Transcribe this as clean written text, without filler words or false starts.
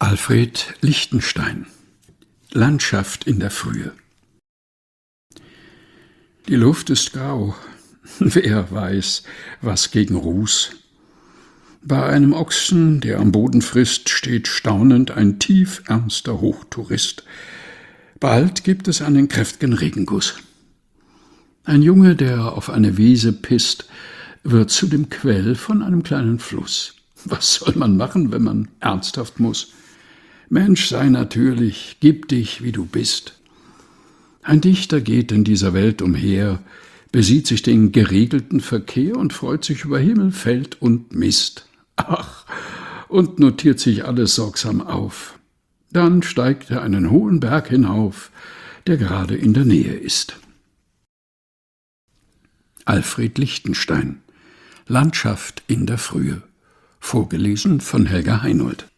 Alfred Lichtenstein. Landschaft in der Frühe. Die Luft ist grau, wer weiß, was gegen Ruß. Bei einem Ochsen, der am Boden frisst, steht staunend ein tiefernster Hochtourist. Bald gibt es einen kräft'gen Regenguss. Ein Junge, der auf eine Wiese pisst, wird zu dem Quell von einem kleinen Fluss. Was soll man machen, wenn man ernsthaft muss? Mensch, sei natürlich, gib dich, wie du bist. Ein Dichter geht in dieser Welt umher, besieht sich den geregelten Verkehr und freut sich über Himmel, Feld und Mist. Ach, und notiert sich alles sorgsam auf. Dann steigt er einen hohen Berg hinauf, der gerade in der Nähe ist. Alfred Lichtenstein. Landschaft in der Frühe. Vorgelesen von Helga Heinold.